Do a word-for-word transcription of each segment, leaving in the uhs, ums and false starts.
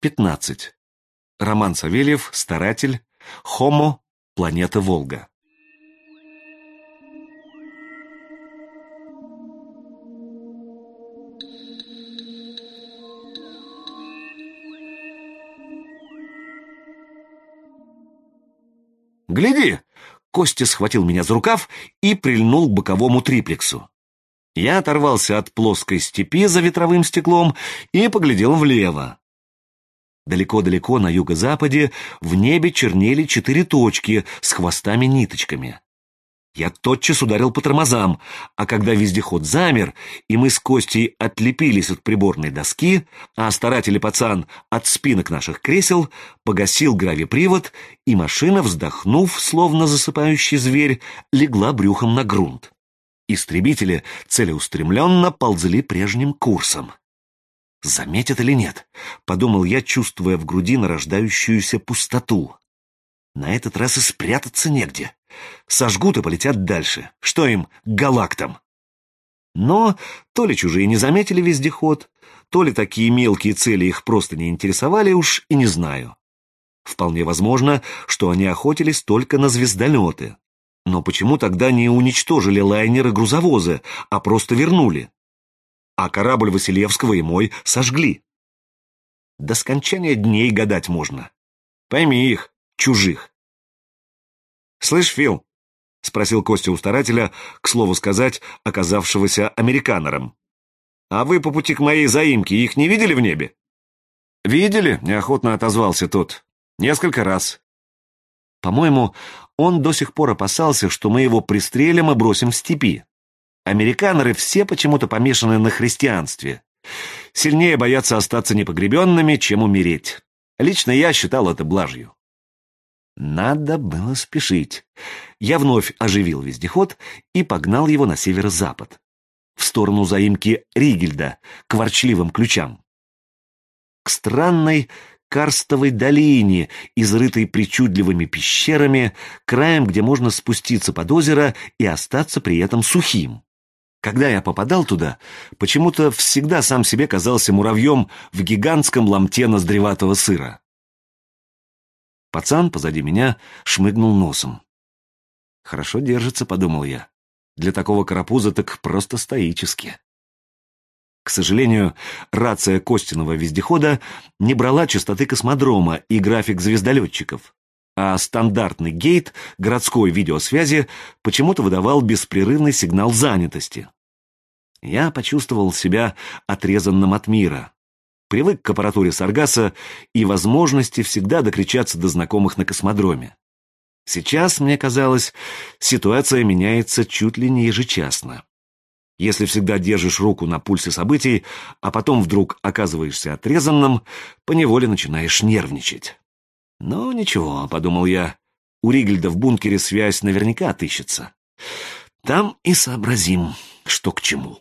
пятнадцать. Роман Савельев, старатель, Хомо, планета Волга. «Гляди!» Костя схватил меня за рукав и прильнул к боковому триплексу. Я оторвался от плоской степи за ветровым стеклом и поглядел влево. Далеко-далеко на юго-западе в небе чернели четыре точки с хвостами-ниточками. Я тотчас ударил по тормозам, а когда вездеход замер, и мы с Костей отлепились от приборной доски, а старатель и пацан от спинок наших кресел, погасил гравипривод, и машина, вздохнув, словно засыпающий зверь, легла брюхом на грунт. Истребители целеустремленно ползли прежним курсом. «Заметят или нет?» — подумал я, чувствуя в груди нарождающуюся пустоту. «На этот раз и спрятаться негде. Сожгут и полетят дальше. Что им, галактам?» Но то ли чужие не заметили вездеход, то ли такие мелкие цели их просто не интересовали, уж и не знаю. Вполне возможно, что они охотились только на звездолеты. Но почему тогда не уничтожили лайнеры-грузовозы, а просто вернули? А корабль Василевского и мой сожгли. До скончания дней гадать можно. Пойми их, чужих. «Слышь, Фил?» — спросил Костя у старателя, к слову сказать, оказавшегося американером. «А вы по пути к моей заимке их не видели в небе?» «Видели», — неохотно отозвался тот. «Несколько раз». По-моему, он до сих пор опасался, что мы его пристрелим и бросим в степи. Американеры все почему-то помешаны на христианстве. Сильнее боятся остаться непогребенными, чем умереть. Лично я считал это блажью. Надо было спешить. Я вновь оживил вездеход и погнал его на северо-запад, в сторону заимки Ригельда, к ворчливым ключам. К странной карстовой долине, изрытой причудливыми пещерами, краем, где можно спуститься под озеро и остаться при этом сухим. Когда я попадал туда, почему-то всегда сам себе казался муравьем в гигантском ломте ноздреватого сыра. Пацан позади меня шмыгнул носом. «Хорошо держится», — подумал я. «Для такого карапуза так просто стоически». К сожалению, рация Костиного вездехода не брала частоты космодрома и график звездолетчиков, а стандартный гейт городской видеосвязи почему-то выдавал беспрерывный сигнал занятости. Я почувствовал себя отрезанным от мира. Привык к аппаратуре Саргаса и возможности всегда докричаться до знакомых на космодроме. Сейчас, мне казалось, ситуация меняется чуть ли не ежечасно. Если всегда держишь руку на пульсе событий, а потом вдруг оказываешься отрезанным, поневоле начинаешь нервничать. «Ну, ничего», — подумал я, — «у Ригельда в бункере связь наверняка отыщется. Там и сообразим, что к чему».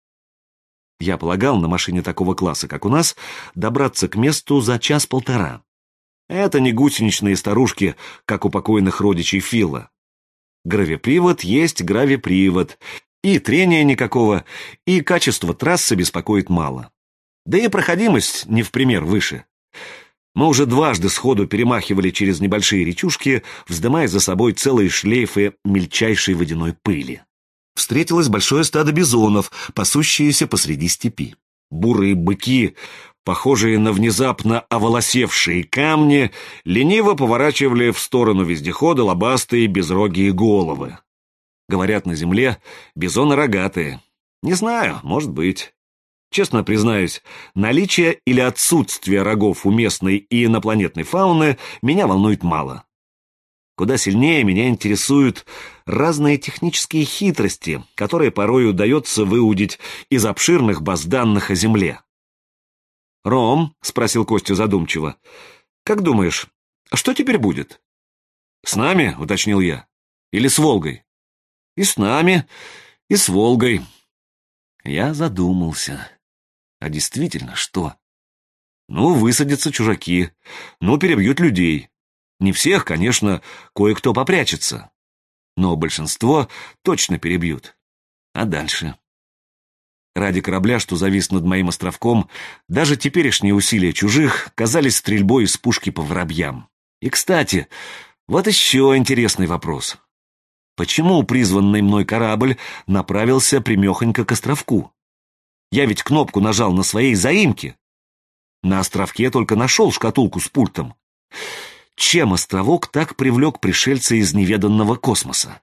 Я полагал, на машине такого класса, как у нас, добраться к месту за час-полтора. Это не гусеничные старушки, как у покойных родичей Фила. Гравипривод есть гравипривод, и трения никакого, и качество трассы беспокоит мало. Да и проходимость не в пример выше. Мы уже дважды сходу перемахивали через небольшие речушки, вздымая за собой целые шлейфы мельчайшей водяной пыли. Встретилось большое стадо бизонов, пасущиеся посреди степи. Бурые быки, похожие на внезапно оволосевшие камни, лениво поворачивали в сторону вездехода лобастые безрогие головы. Говорят, на земле бизоны рогатые. Не знаю, может быть. Честно признаюсь, наличие или отсутствие рогов у местной и инопланетной фауны меня волнует мало. Куда сильнее меня интересуют разные технические хитрости, которые порой удается выудить из обширных баз данных о Земле. «Ром», — спросил Костя задумчиво, — «как думаешь, что теперь будет?» «С нами», — уточнил я, — «или с Волгой?» «И с нами, и с Волгой». Я задумался. А действительно, что? Ну, высадятся чужаки, ну, перебьют людей. Не всех, конечно, кое-кто попрячется. Но большинство точно перебьют. А дальше? Ради корабля, что завис над моим островком, даже теперешние усилия чужих казались стрельбой из пушки по воробьям. И, кстати, вот еще интересный вопрос. Почему призванный мной корабль направился примехонько к островку? Я ведь кнопку нажал на своей заимке. На островке только нашел шкатулку с пультом. Чем островок так привлек пришельца из неведанного космоса?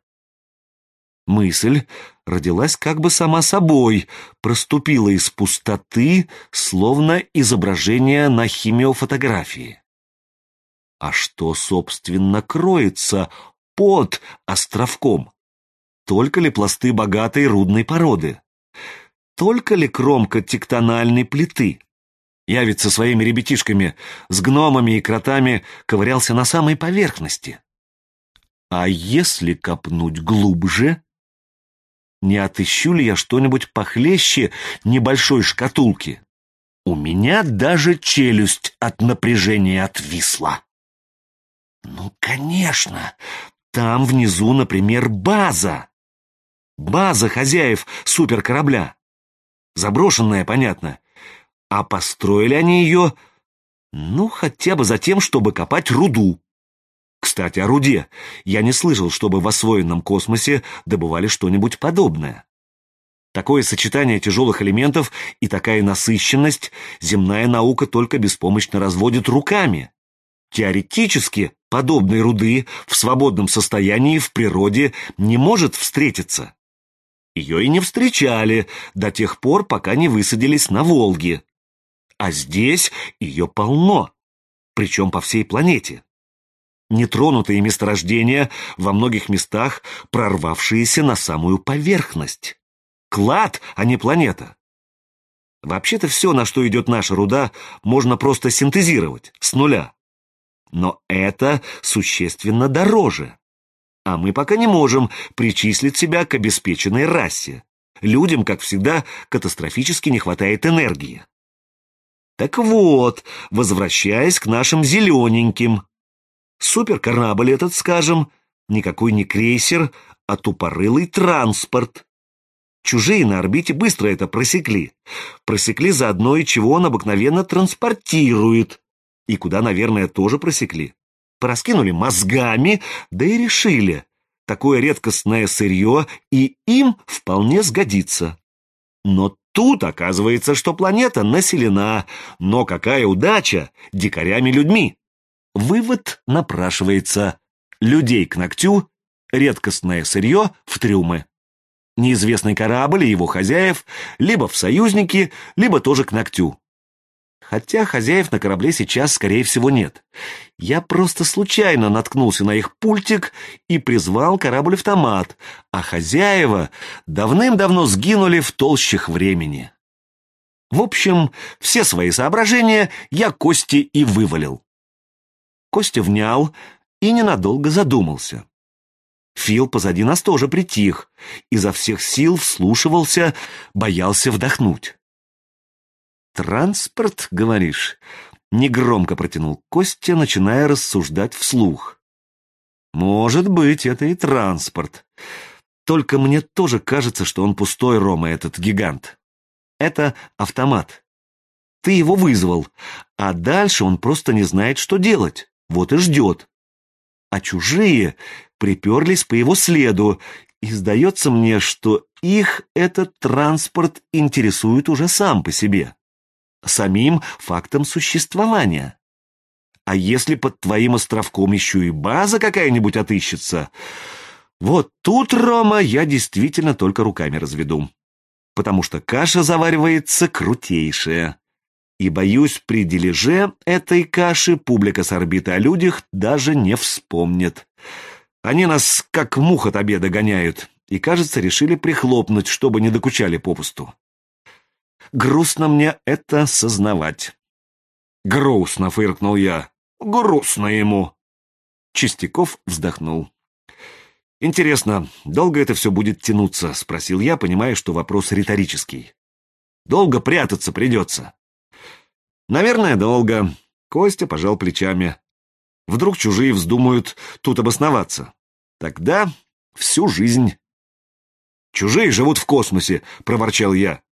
Мысль родилась как бы сама собой, проступила из пустоты, словно изображение на химиофотографии. А что, собственно, кроется под островком? Только ли пласты богатой рудной породы? Только ли кромка тектональной плиты? Я ведь со своими ребятишками, с гномами и кротами ковырялся на самой поверхности. А если копнуть глубже? Не отыщу ли я что-нибудь похлеще небольшой шкатулки? У меня даже челюсть от напряжения отвисла. Ну, конечно, там внизу, например, база. База хозяев суперкорабля. Заброшенная, понятно. А построили они ее, ну, хотя бы за тем, чтобы копать руду. Кстати, о руде. Я не слышал, чтобы в освоенном космосе добывали что-нибудь подобное. Такое сочетание тяжелых элементов и такая насыщенность земная наука только беспомощно разводит руками. Теоретически подобной руды в свободном состоянии в природе не может встретиться. Ее и не встречали до тех пор, пока не высадились на Волге. А здесь ее полно, причем по всей планете. Нетронутые месторождения во многих местах, прорвавшиеся на самую поверхность. Клад, а не планета. Вообще-то все, на что идет наша руда, можно просто синтезировать, с нуля. Но это существенно дороже. А мы пока не можем причислить себя к обеспеченной расе. Людям, как всегда, катастрофически не хватает энергии. Так вот, возвращаясь к нашим зелененьким. Суперкорабль этот, скажем, никакой не крейсер, а тупорылый транспорт. Чужие на орбите быстро это просекли. Просекли заодно и чего он обыкновенно транспортирует. И куда, наверное, тоже просекли. Пораскинули мозгами, да и решили. Такое редкостное сырье и им вполне сгодится. Но тут оказывается, что планета населена. Но какая удача дикарями-людьми! Вывод напрашивается. Людей к ногтю, редкостное сырье в трюмы. Неизвестный корабль и его хозяев либо в союзники, либо тоже к ногтю. Хотя хозяев на корабле сейчас, скорее всего, нет. Я просто случайно наткнулся на их пультик и призвал корабль-автомат, а хозяева давным-давно сгинули в толщах времени. В общем, все свои соображения я Косте и вывалил. Костя внял и ненадолго задумался. Фил позади нас тоже притих, изо всех сил вслушивался, боялся вдохнуть. «Транспорт, говоришь?» — негромко протянул Костя, начиная рассуждать вслух. «Может быть, это и транспорт. Только мне тоже кажется, что он пустой, Рома, этот гигант. Это автомат. Ты его вызвал, а дальше он просто не знает, что делать. Вот и ждет. А чужие приперлись по его следу, и сдается мне, что их этот транспорт интересует уже сам по себе, самим фактом существования. А если под твоим островком еще и база какая-нибудь отыщется, вот тут, Рома, я действительно только руками разведу, потому что каша заваривается крутейшая. И, боюсь, при дележе этой каши публика с орбиты о людях даже не вспомнит. Они нас как мух от обеда гоняют, и, кажется, решили прихлопнуть, чтобы не докучали попусту. Грустно мне это сознавать. Грустно, фыркнул я. Грустно ему. Чистяков вздохнул. Интересно, долго это все будет тянуться? Спросил я, понимая, что вопрос риторический. Долго прятаться придется. Наверное, долго. Костя пожал плечами. Вдруг чужие вздумают тут обосноваться. Тогда всю жизнь. Чужие живут в космосе, проворчал я.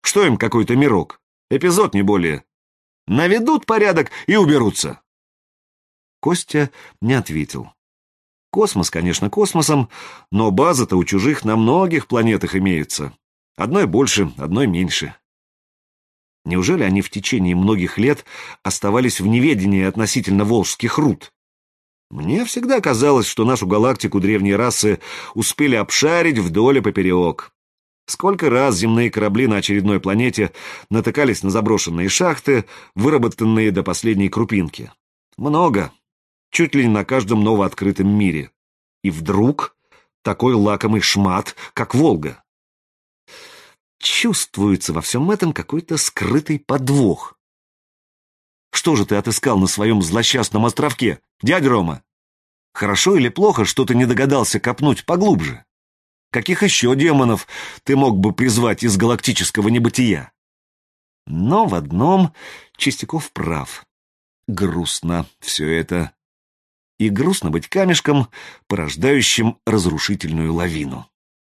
Что им какой-то мирок? Эпизод, не более. Наведут порядок и уберутся. Костя не ответил. Космос, конечно, космосом, но база-то у чужих на многих планетах имеется. Одной больше, одной меньше. Неужели они в течение многих лет оставались в неведении относительно волжских руд? Мне всегда казалось, что нашу галактику древние расы успели обшарить вдоль и поперек. Сколько раз земные корабли на очередной планете натыкались на заброшенные шахты, выработанные до последней крупинки. Много. Чуть ли не на каждом новооткрытом мире. И вдруг такой лакомый шмат, как Волга. Чувствуется во всем этом какой-то скрытый подвох. Что же ты отыскал на своем злосчастном островке, дядя Рома? Хорошо или плохо, что ты не догадался копнуть поглубже? Каких еще демонов ты мог бы призвать из галактического небытия? Но в одном Чистяков прав. Грустно все это. И грустно быть камешком, порождающим разрушительную лавину.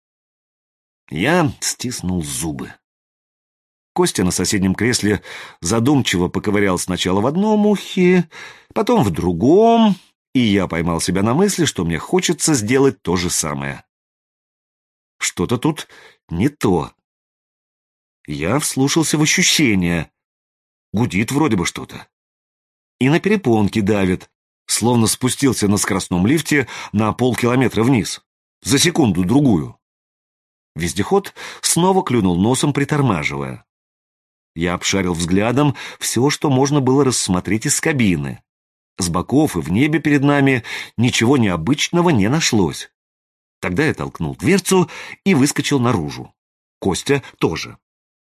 Я стиснул зубы. Костя на соседнем кресле задумчиво поковырял сначала в одном ухе, потом в другом, и я поймал себя на мысли, что мне хочется сделать то же самое. Что-то тут не то. Я вслушался в ощущения. Гудит вроде бы что-то. И на перепонки давит, словно спустился на скоростном лифте на полкилометра вниз. За секунду-другую. Вездеход снова клюнул носом, притормаживая. Я обшарил взглядом все, что можно было рассмотреть из кабины. С боков и в небе перед нами ничего необычного не нашлось. Тогда я толкнул дверцу и выскочил наружу. Костя тоже.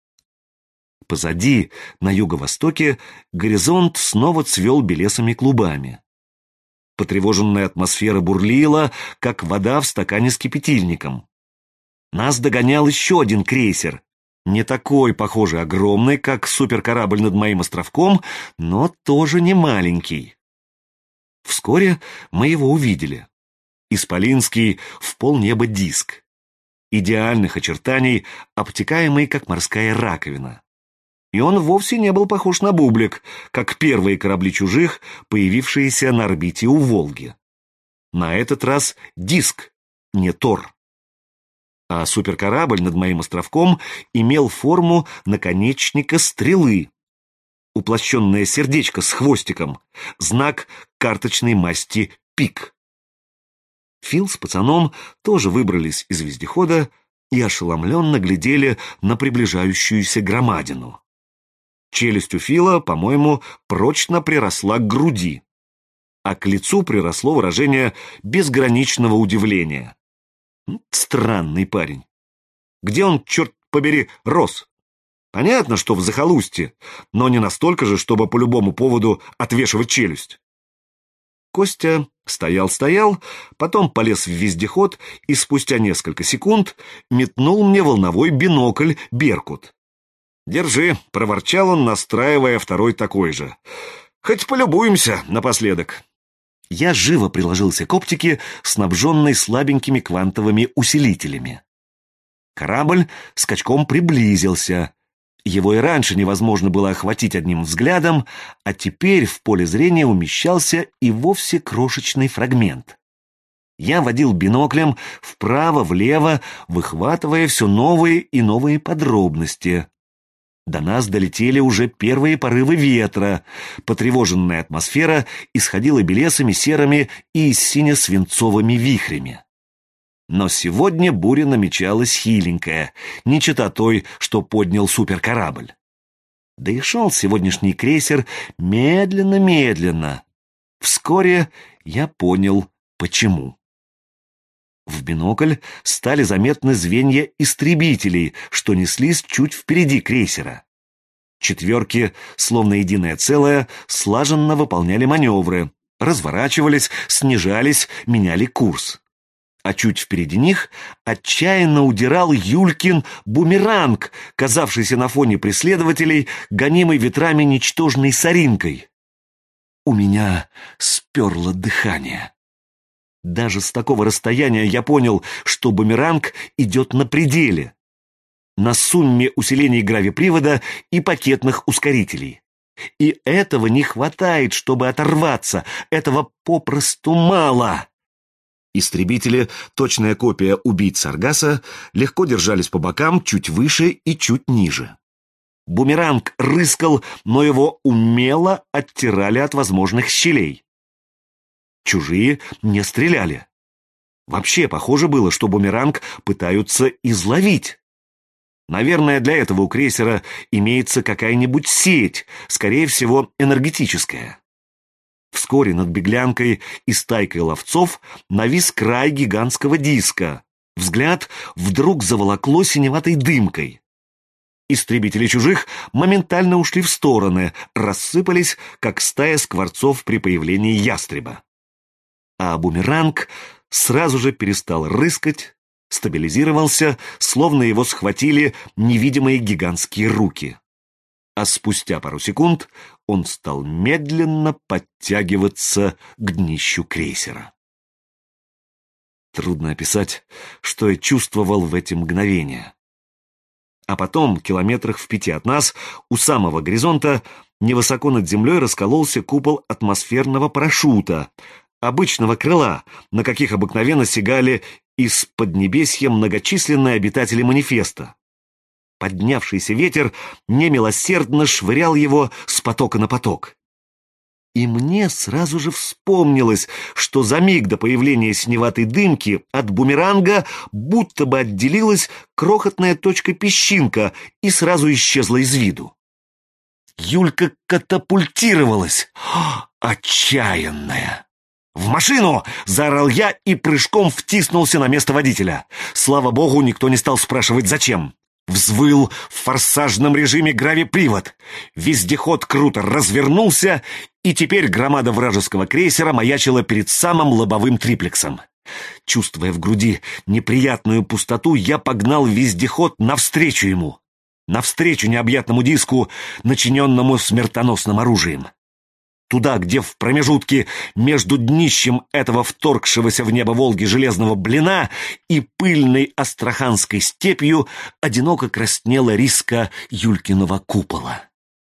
Позади, на юго-востоке, горизонт снова цвел белесыми клубами. Потревоженная атмосфера бурлила, как вода в стакане с кипятильником. Нас догонял еще один крейсер. Не такой, похоже, огромный, как суперкорабль над моим островком, но тоже не маленький. Вскоре мы его увидели. Исполинский в полнеба диск. Идеальных очертаний, обтекаемый, как морская раковина. И он вовсе не был похож на бублик, как первые корабли чужих, появившиеся на орбите у Волги. На этот раз диск, не Тор. А суперкорабль над моим островком имел форму наконечника стрелы. Уплощенное сердечко с хвостиком, знак карточной масти пик. Фил с пацаном тоже выбрались из вездехода и ошеломленно глядели на приближающуюся громадину. Челюсть у Фила, по-моему, прочно приросла к груди, а к лицу приросло выражение безграничного удивления. Странный парень. Где он, черт побери, рос? Понятно, что в захолустье, но не настолько же, чтобы по любому поводу отвешивать челюсть. Костя стоял-стоял, потом полез в вездеход и спустя несколько секунд метнул мне волновой бинокль «Беркут». «Держи», — проворчал он, настраивая второй такой же. «Хоть полюбуемся напоследок». Я живо приложился к оптике, снабженной слабенькими квантовыми усилителями. Корабль скачком приблизился. Его и раньше невозможно было охватить одним взглядом, а теперь в поле зрения умещался и вовсе крошечный фрагмент. Я водил биноклем вправо-влево, выхватывая все новые и новые подробности. До нас долетели уже первые порывы ветра. Потревоженная атмосфера исходила белесыми, серыми и сине-свинцовыми вихрями. Но сегодня буря намечалась хиленькая, не чета той, что поднял суперкорабль. Да и шел сегодняшний крейсер медленно-медленно. Вскоре я понял, почему. В бинокль стали заметны звенья истребителей, что неслись чуть впереди крейсера. Четверки, словно единое целое, слаженно выполняли маневры, разворачивались, снижались, меняли курс. А чуть впереди них отчаянно удирал Юлькин бумеранг, казавшийся на фоне преследователей, гонимый ветрами ничтожной соринкой. У меня сперло дыхание. Даже с такого расстояния я понял, что бумеранг идет на пределе. на сумме усилений гравипривода и пакетных ускорителей. И этого не хватает, чтобы оторваться. Этого попросту мало. Истребители, точная копия убийц Саргаса, легко держались по бокам, чуть выше и чуть ниже. Бумеранг рыскал, но его умело оттирали от возможных щелей. Чужие не стреляли. Вообще, похоже было, что бумеранг пытаются изловить. Наверное, для этого у крейсера имеется какая-нибудь сеть, скорее всего, энергетическая. Вскоре над беглянкой и стайкой ловцов навис край гигантского диска. Взгляд вдруг заволокло синеватой дымкой. Истребители чужих моментально ушли в стороны, рассыпались, как стая скворцов при появлении ястреба. А бумеранг сразу же перестал рыскать, стабилизировался, словно его схватили невидимые гигантские руки. А спустя пару секунд он стал медленно подтягиваться к днищу крейсера. Трудно описать, что я чувствовал в эти мгновения. А потом, километрах в пяти от нас, у самого горизонта, невысоко над землей раскололся купол атмосферного парашюта, обычного крыла, на каких обыкновенно сигали из поднебесья многочисленные обитатели манифеста. Поднявшийся ветер немилосердно швырял его с потока на поток. И мне сразу же вспомнилось, что за миг до появления синеватой дымки от бумеранга будто бы отделилась крохотная точка-песчинка и сразу исчезла из виду. Юлька катапультировалась. Отчаянная! «В машину!» — заорал я и прыжком втиснулся на место водителя. Слава богу, никто не стал спрашивать, зачем. Взвыл в форсажном режиме гравипривод. Вездеход круто развернулся, и теперь громада вражеского крейсера маячила перед самым лобовым триплексом. Чувствуя в груди неприятную пустоту, я погнал вездеход навстречу ему. Навстречу необъятному диску, начиненному смертоносным оружием. Туда, где в промежутке между днищем этого вторгшегося в небо Волги железного блина и пыльной астраханской степью одиноко краснела риска Юлькиного купола.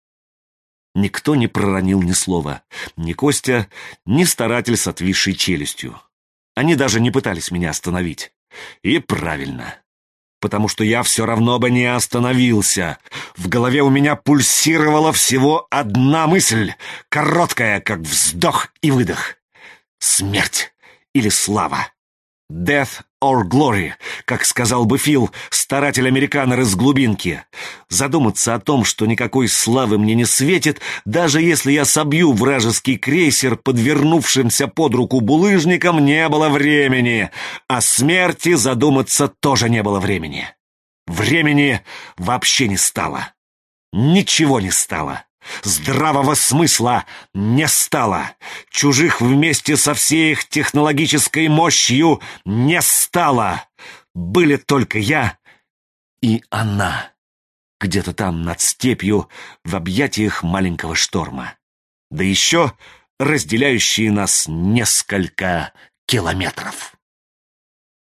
Никто не проронил ни слова, ни Костя, ни старатель с отвисшей челюстью. Они даже не пытались меня остановить. И правильно. Потому что я все равно бы не остановился. В голове у меня пульсировала всего одна мысль, короткая, как вздох и выдох. Смерть или слава. Death or glory, как сказал бы Фил, старатель-американер из глубинки. Задуматься о том, что никакой славы мне не светит, даже если я собью вражеский крейсер подвернувшимся под руку булыжником, не было времени. О смерти задуматься тоже не было времени. Времени вообще не стало. Ничего не стало. Здравого смысла не стало. Чужих вместе со всей их технологической мощью не стало. Были только я и она, где-то там над степью в объятиях маленького шторма. Да еще разделяющие нас несколько километров.